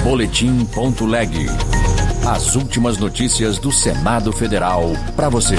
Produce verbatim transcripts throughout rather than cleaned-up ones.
Boletim.leg. As últimas notícias do Senado Federal para você.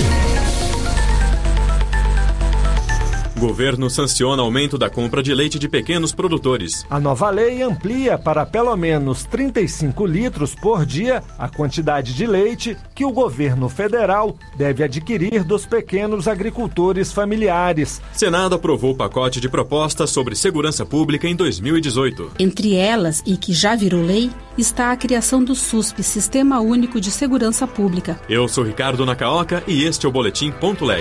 Governo sanciona aumento da compra de leite de pequenos produtores. A nova lei amplia para pelo menos trinta e cinco litros por dia a quantidade de leite que o governo federal deve adquirir dos pequenos agricultores familiares. Senado aprovou o pacote de propostas sobre segurança pública em dois mil e dezoito. Entre elas, e que já virou lei, está a criação do SUSP, Sistema Único de Segurança Pública. Eu sou Ricardo Nakaoka e este é o Boletim.leg.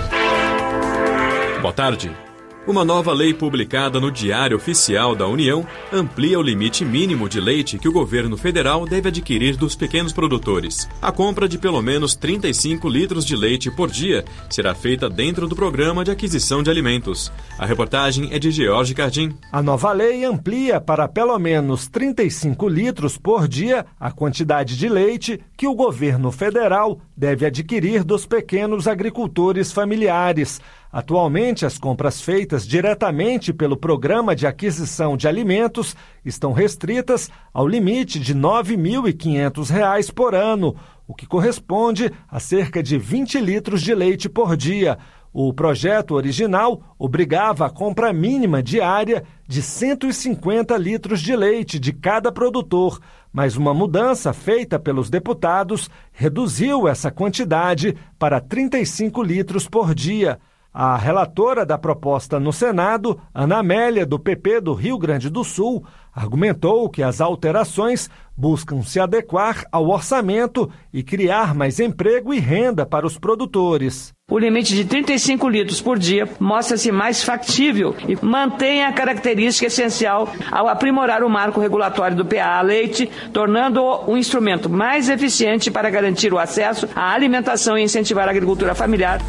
Boa tarde. Uma nova lei publicada no Diário Oficial da União amplia o limite mínimo de leite que o governo federal deve adquirir dos pequenos produtores. A compra de pelo menos trinta e cinco litros de leite por dia será feita dentro do Programa de Aquisição de Alimentos. A reportagem é de George Cardim. A nova lei amplia para pelo menos trinta e cinco litros por dia a quantidade de leite que o governo federal deve adquirir dos pequenos agricultores familiares. Atualmente, as compras feitas diretamente pelo Programa de Aquisição de Alimentos estão restritas ao limite de nove mil e quinhentos reais por ano, o que corresponde a cerca de vinte litros de leite por dia. O projeto original obrigava a compra mínima diária de cento e cinquenta litros de leite de cada produtor, mas uma mudança feita pelos deputados reduziu essa quantidade para trinta e cinco litros por dia. A relatora da proposta no Senado, Ana Amélia, do P P do Rio Grande do Sul, argumentou que as alterações buscam se adequar ao orçamento e criar mais emprego e renda para os produtores. O limite de trinta e cinco litros por dia mostra-se mais factível e mantém a característica essencial ao aprimorar o marco regulatório do P A A Leite, tornando-o um instrumento mais eficiente para garantir o acesso à alimentação e incentivar a agricultura familiar.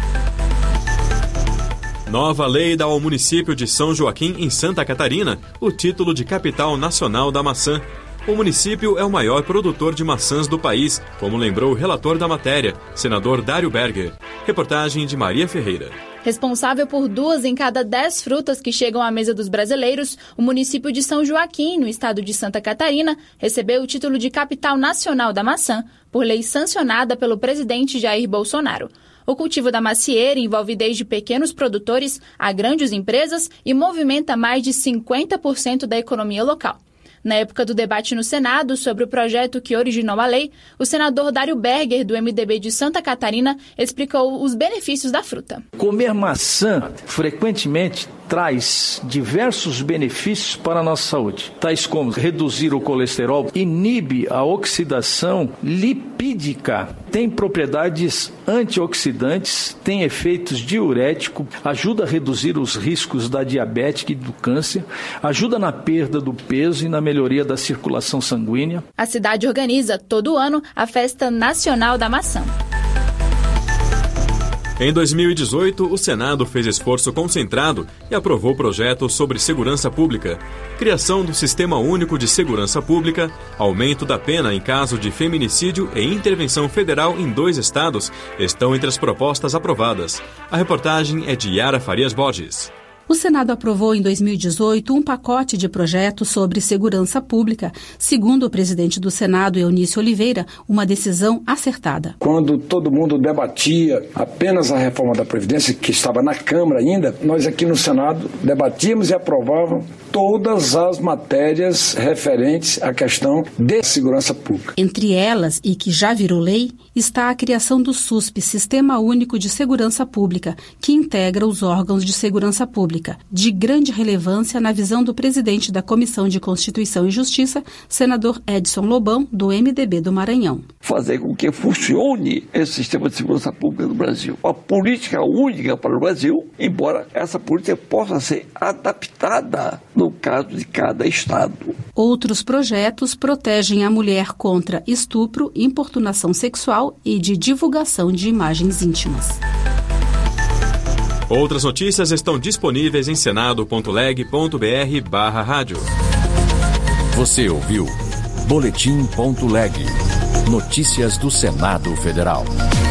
Nova lei dá ao município de São Joaquim, em Santa Catarina, o título de capital nacional da maçã. O município é o maior produtor de maçãs do país, como lembrou o relator da matéria, senador Dário Berger. Reportagem de Maria Ferreira. Responsável por duas em cada dez frutas que chegam à mesa dos brasileiros, o município de São Joaquim, no estado de Santa Catarina, recebeu o título de capital nacional da maçã, por lei sancionada pelo presidente Jair Bolsonaro. O cultivo da macieira envolve desde pequenos produtores a grandes empresas e movimenta mais de cinquenta por cento da economia local. Na época do debate no Senado sobre o projeto que originou a lei, o senador Dário Berger, do M D B de Santa Catarina, explicou os benefícios da fruta. Comer maçã frequentemente traz diversos benefícios para a nossa saúde, tais como reduzir o colesterol, inibe a oxidação lipídica, tem propriedades antioxidantes, tem efeitos diuréticos, ajuda a reduzir os riscos da diabetes e do câncer, ajuda na perda do peso e na melhoria da circulação sanguínea. A cidade organiza todo ano a Festa Nacional da Maçã. Em dois mil e dezoito, o Senado fez esforço concentrado e aprovou o projeto sobre segurança pública, criação do Sistema Único de Segurança Pública, aumento da pena em caso de feminicídio e intervenção federal em dois estados estão entre as propostas aprovadas. A reportagem é de Yara Farias Borges. O Senado aprovou em dois mil e dezoito um pacote de projetos sobre segurança pública, segundo o presidente do Senado, Eunício Oliveira, uma decisão acertada. Quando todo mundo debatia apenas a reforma da Previdência, que estava na Câmara ainda, nós aqui no Senado debatíamos e aprovávamos todas as matérias referentes à questão de segurança pública. Entre elas, e que já virou lei, está a criação do SUSP, Sistema Único de Segurança Pública, que integra os órgãos de segurança pública, de grande relevância na visão do presidente da Comissão de Constituição e Justiça, senador Edson Lobão, do M D B do Maranhão. Fazer com que funcione esse sistema de segurança pública no Brasil. Uma política única para o Brasil, embora essa política possa ser adaptada no caso de cada estado. Outros projetos protegem a mulher contra estupro, importunação sexual e de divulgação de imagens íntimas. Outras notícias estão disponíveis em senado.leg.br barra rádio. Você ouviu Boletim.leg. Notícias do Senado Federal.